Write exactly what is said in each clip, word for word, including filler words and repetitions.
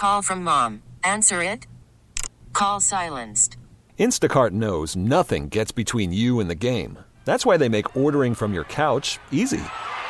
Call from mom. Answer it. Call silenced. Instacart knows nothing gets between you and the game. That's why they make ordering from your couch easy.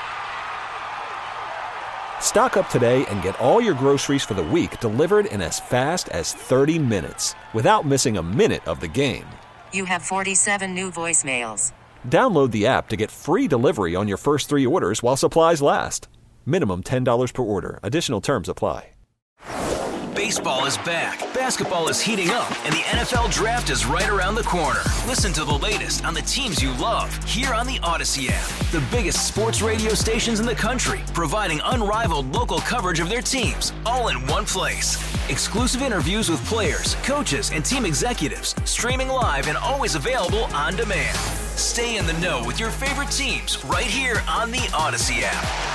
Stock up today and get all your groceries for the week delivered in as fast as thirty minutes without missing a minute of the game. You have forty-seven new voicemails. Download the app to get free delivery on your first three orders while supplies last. Minimum ten dollars per order. Additional terms apply. Baseball is back, basketball is heating up, and the N F L Draft is right around the corner. Listen to the latest on the teams you love here on the Odyssey app. The biggest sports radio stations in the country, providing unrivaled local coverage of their teams, all in one place. Exclusive interviews with players, coaches, and team executives, streaming live and always available on demand. Stay in the know with your favorite teams right here on the Odyssey app.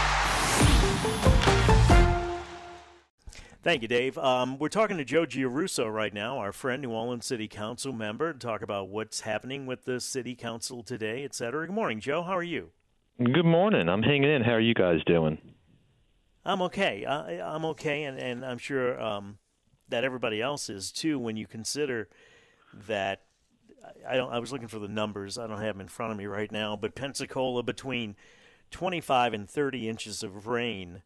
Thank you, Dave. Um, we're talking to Joe Giarrusso right now, our friend, New Orleans City Council member, to talk about what's happening with the City Council today, et cetera. Good morning, Joe. How are you? Good morning. I'm hanging in. How are you guys doing? I'm okay. I, I'm okay, and, and I'm sure um, that everybody else is, too, when you consider that I don't. I was looking for the numbers. I don't have them in front of me right now, but Pensacola between twenty-five and thirty inches of rain.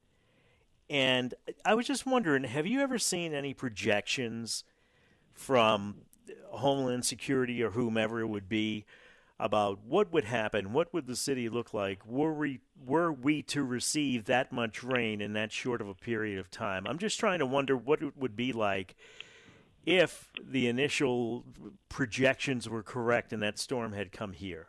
And I was just wondering, have you ever seen any projections from Homeland Security or whomever it would be about what would happen? What would the city look like were we, were we to receive that much rain in that short of a period of time? I'm just trying to wonder what it would be like if the initial projections were correct and that storm had come here.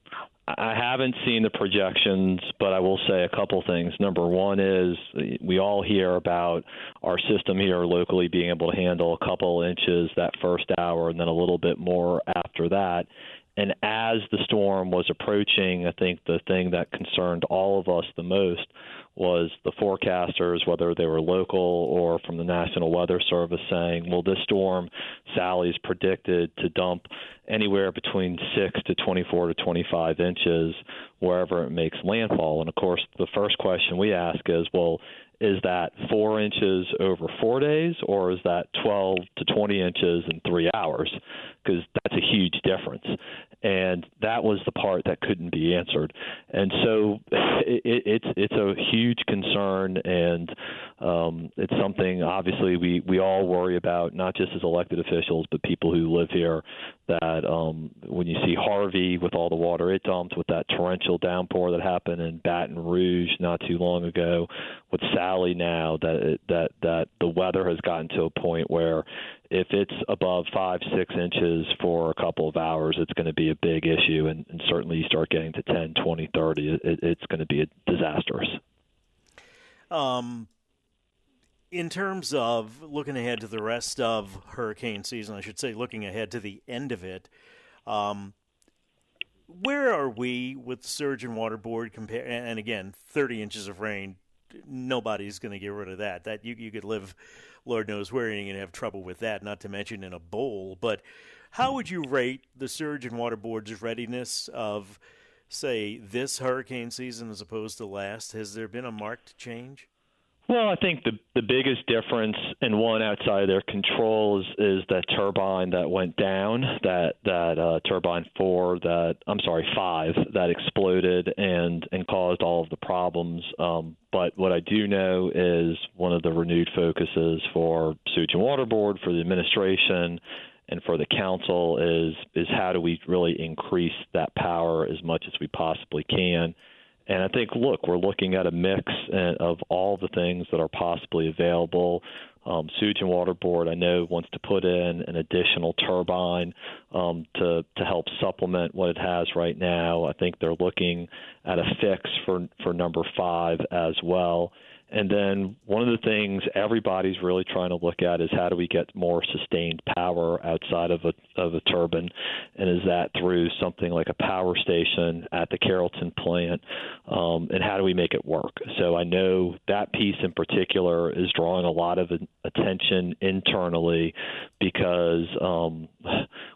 I haven't seen the projections, but I will say a couple things. Number one is we all hear about our system here locally being able to handle a couple inches that first hour and then a little bit more after that. And as the storm was approaching, I think the thing that concerned all of us the most was the forecasters, whether they were local or from the National Weather Service, saying, well, this storm, Sally's predicted to dump anywhere between six to twenty-four to twenty-five inches wherever it makes landfall. And, of course, the first question we ask is, well, is that four inches over four days, or is that twelve to twenty inches in three hours? Because that's a huge difference. And that was the part that couldn't be answered. And so it, it's it's a huge concern, and um, it's something, obviously, we, we all worry about, not just as elected officials, but people who live here, that um, when you see Harvey with all the water it dumped, with that torrential downpour that happened in Baton Rouge not too long ago, with Sally now, that it, that that the weather has gotten to a point where if it's above five, six inches for a couple of hours, it's going to be a big issue. And, and certainly you start getting to ten, twenty, thirty, it, it's going to be a disastrous. Um, in terms of looking ahead to the rest of hurricane season, I should say looking ahead to the end of it, um, where are we with Surge and Water Board? Compare, and again, thirty inches of rain, nobody's going to get rid of that. That you, you could live, Lord knows where, and you're going to have trouble with that, not to mention in a bowl. But how would you rate the Surge and Water Board's readiness of, say, this hurricane season as opposed to last? Has there been a marked change? Well, I think the the biggest difference, and one outside of their control, is, is that turbine that went down, that that uh, turbine four, that I'm sorry, five, that exploded and and caused all of the problems. Um, but what I do know is one of the renewed focuses for Sewage and Water Board, for the administration, and for the council is is how do we really increase that power as much as we possibly can. And I think, look, we're looking at a mix of all the things that are possibly available. Um, Sewage and Water Board, I know, wants to put in an additional turbine um, to to help supplement what it has right now. I think they're looking at a fix for for number five as well. And then one of the things everybody's really trying to look at is how do we get more sustained power outside of a of a turbine, and is that through something like a power station at the Carrollton plant, um, and how do we make it work? So I know that piece in particular is drawing a lot of attention internally because um,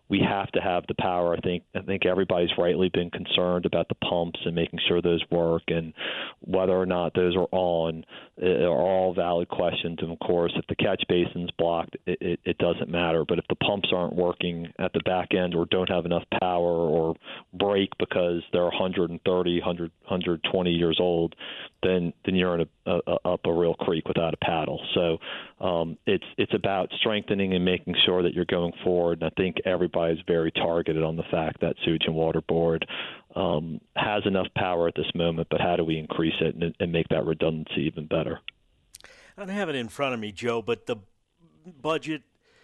we have to have the power. I think I think everybody's rightly been concerned about the pumps and making sure those work, and whether or not those are on are all valid questions. And of course, if the catch basin's blocked, it, it, it doesn't matter. But if the pumps aren't working at the back end or don't have enough power or break because they're one hundred thirty, one hundred, one hundred twenty years old, then then you're in a, a, up a real creek without a paddle. So um, it's it's about strengthening and making sure that you're going forward. And I think everybody's very targeted on the fact that Sewage and Water Board um, has enough power at this moment, but how do we increase it and, and make that redundancy even better? I don't have it in front of me, Joe, but the budget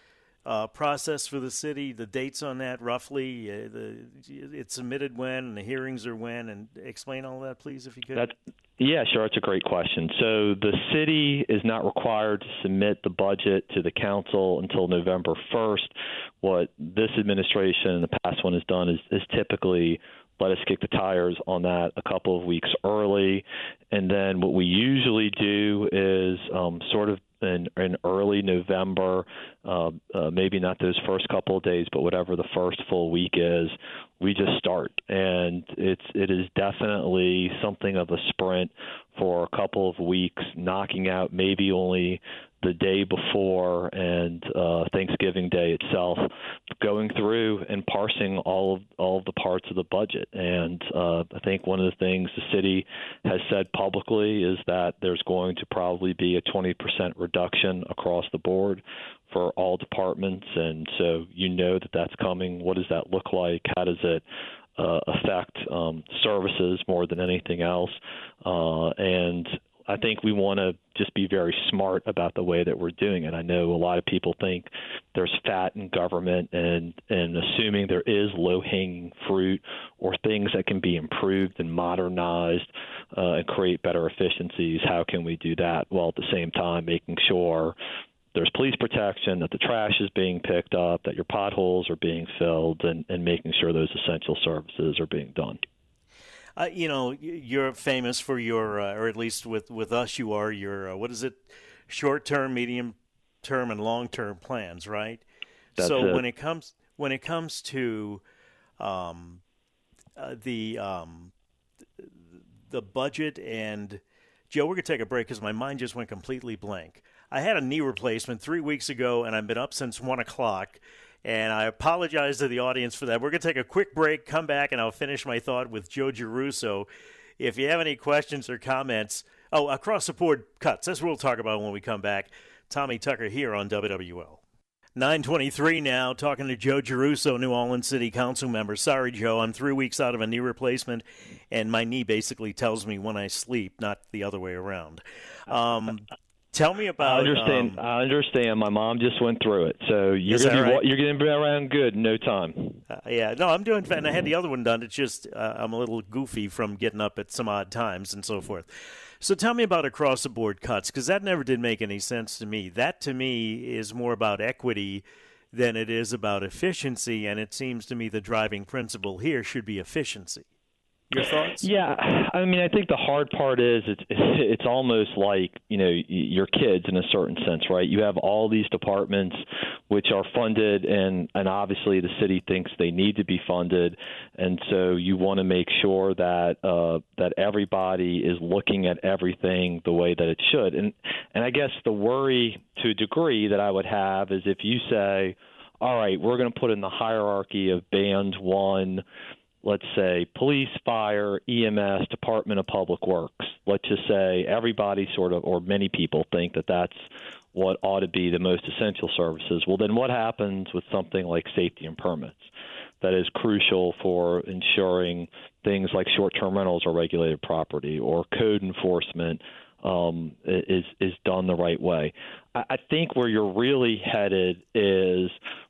uh, process for the city, the dates on that roughly, uh, the, it's submitted when and the hearings are when, and explain all that, please, if you could. That, yeah, sure. It's a great question. So the city is not required to submit the budget to the council until November first. What this administration and the past one has done is, is typically let us kick the tires on that a couple of weeks early. And then what we usually do is um, sort of in, in early November, uh, uh, maybe not those first couple of days, but whatever the first full week is, we just start. And it's it is definitely something of a sprint for a couple of weeks, knocking out maybe only the day before and uh, Thanksgiving Day itself, going through and parsing all of all of the parts of the budget. And uh, I think one of the things the city has said publicly is that there's going to probably be a twenty percent reduction across the board for all departments. And so you know that that's coming. What does that look like? How does it uh, affect um, services more than anything else? Uh, and I think we want to just be very smart about the way that we're doing it. I know a lot of people think there's fat in government, and, and assuming there is low-hanging fruit or things that can be improved and modernized uh, and create better efficiencies, how can we do that while at the same time making sure there's police protection, that the trash is being picked up, that your potholes are being filled, and, and making sure those essential services are being done. Uh, you know, you're famous for your, uh, or at least with, with us, you are your, uh, what is it, short-term, medium-term, and long-term plans, right? That's so it. when it comes when it comes to um, uh, the um, the budget and Joe, we're gonna take a break because my mind just went completely blank. I had a knee replacement three weeks ago, and I've been up since one o'clock. And I apologize to the audience for that. We're going to take a quick break, come back, and I'll finish my thought with Joe Giarrusso. If you have any questions or comments, oh, across the board cuts. That's what we'll talk about when we come back. Tommy Tucker here on W W L. nine twenty-three now, talking to Joe Giarrusso, New Orleans City Council member. Sorry, Joe, I'm three weeks out of a knee replacement, and my knee basically tells me when I sleep, not the other way around. Um Tell me about. I understand. Um, I understand. My mom just went through it, so you're Is gonna that be right? you're gonna be around good in no time. Uh, yeah, no, I'm doing fine. I had the other one done. It's just uh, I'm a little goofy from getting up at some odd times and so forth. So tell me about across-the-board cuts, because that never did make any sense to me. That, to me, is more about equity than it is about efficiency, and it seems to me the driving principle here should be efficiency. Your thoughts? Yeah, I mean, I think the hard part is it's it's almost like, you know, your kids in a certain sense, right? You have all these departments which are funded, and, and obviously the city thinks they need to be funded, and so you want to make sure that uh, that everybody is looking at everything the way that it should. And and I guess the worry to a degree that I would have is if you say, all right, we're going to put in the hierarchy of band one, let's say police, fire, E M S, Department of Public Works. Let's just say everybody sort of, or many people think that that's what ought to be the most essential services. Well, then what happens with something like safety and permits that is crucial for ensuring things like short-term rentals are regulated property, or code enforcement um, is, is done the right way? I, I think where you're really headed is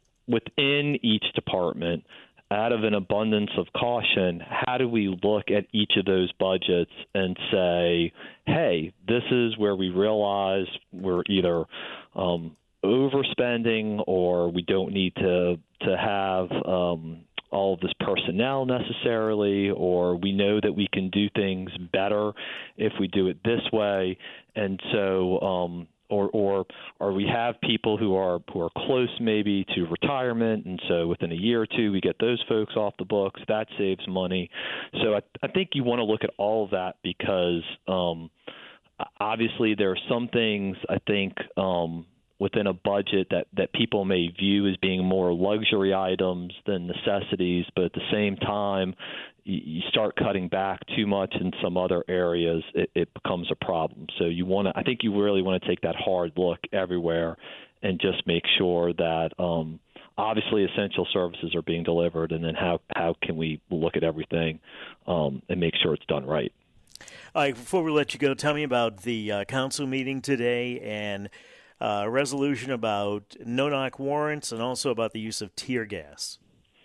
within each department, out of an abundance of caution, how do we look at each of those budgets and say, hey, this is where we realize we're either um, overspending, or we don't need to to have um, all of this personnel necessarily, or we know that we can do things better if we do it this way. And so um, or, or are we have people who are who are close maybe to retirement, and so within a year or two we get those folks off the books. That saves money. So I, I think you want to look at all of that because um, obviously there are some things I think um, within a budget that, that people may view as being more luxury items than necessities, but at the same time, you start cutting back too much in some other areas, it, it becomes a problem. So you want to, I think you really want to take that hard look everywhere and just make sure that um, obviously essential services are being delivered, and then how, how can we look at everything um, and make sure it's done right. All right, before we let you go, tell me about the uh, council meeting today and a uh, resolution about no-knock warrants and also about the use of tear gas.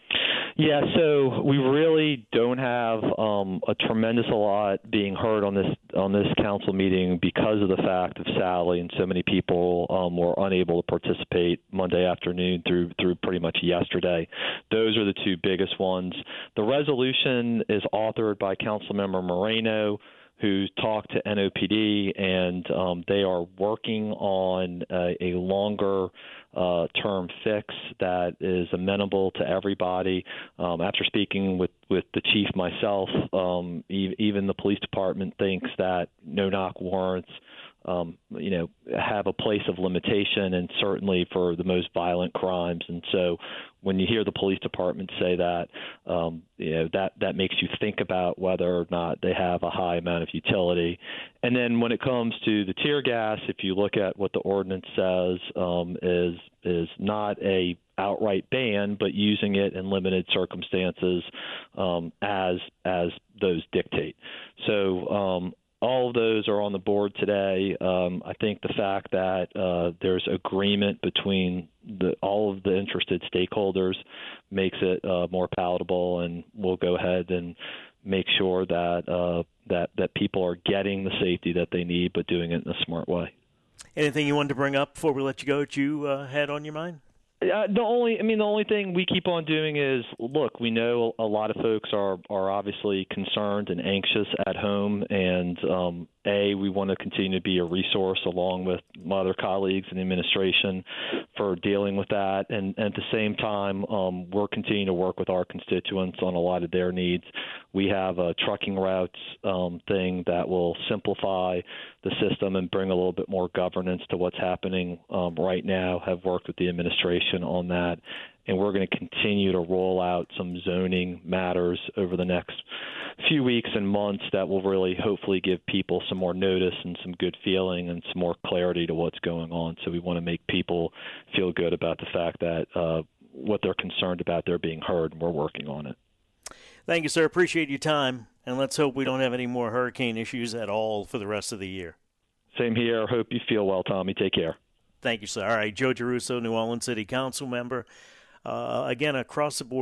Yeah, so we really don't have um, a tremendous a lot being heard on this on this council meeting because of the fact of Sally, and so many people um, were unable to participate Monday afternoon through through pretty much yesterday. Those are the two biggest ones. The resolution is authored by Councilmember Moreno, who talked to N O P D, and um, they are working on a, a longer uh, term fix that is amenable to everybody. Um, after speaking with, with the chief myself, um, e- even the police department thinks that no-knock warrants Um, you know, have a place of limitation, and certainly for the most violent crimes. And so when you hear the police department say that, um, you know, that, that makes you think about whether or not they have a high amount of utility. And then when it comes to the tear gas, if you look at what the ordinance says, um, is is not a outright ban, but using it in limited circumstances um, as as those dictate. So um, all of those are on the board today. Um, I think the fact that uh, there's agreement between the, all of the interested stakeholders makes it uh, more palatable, and we'll go ahead and make sure that uh, that that people are getting the safety that they need, but doing it in a smart way. Anything you wanted to bring up before we let you go that you uh, had on your mind? Uh, the only, I mean, the only thing we keep on doing is, look, we know a lot of folks are, are obviously concerned and anxious at home, and um, A, we want to continue to be a resource along with my other colleagues in the administration for dealing with that, and, and at the same time, um, we're continuing to work with our constituents on a lot of their needs. We have a trucking routes um, thing that will simplify the system and bring a little bit more governance to what's happening um, right now. Have worked with the administration on that, and we're going to continue to roll out some zoning matters over the next few weeks and months that will really hopefully give people some more notice and some good feeling and some more clarity to what's going on. So we want to make people feel good about the fact that uh, what they're concerned about, they're being heard, and we're working on it. Thank you, sir. Appreciate your time, and let's hope we don't have any more hurricane issues at all for the rest of the year. Same here. Hope you feel well, Tommy. Take care. Thank you, sir. All right, Joe Giarrusso, New Orleans City Council member. Uh, again, across the board.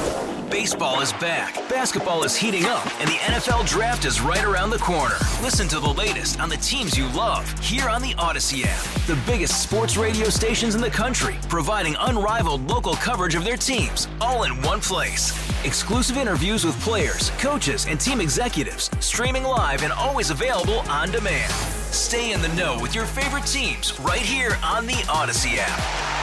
Baseball is back, basketball is heating up, and the N F L Draft is right around the corner. Listen to the latest on the teams you love here on the Odyssey app. The biggest sports radio stations in the country, providing unrivaled local coverage of their teams, all in one place. Exclusive interviews with players, coaches, and team executives, streaming live and always available on demand. Stay in the know with your favorite teams right here on the Odyssey app.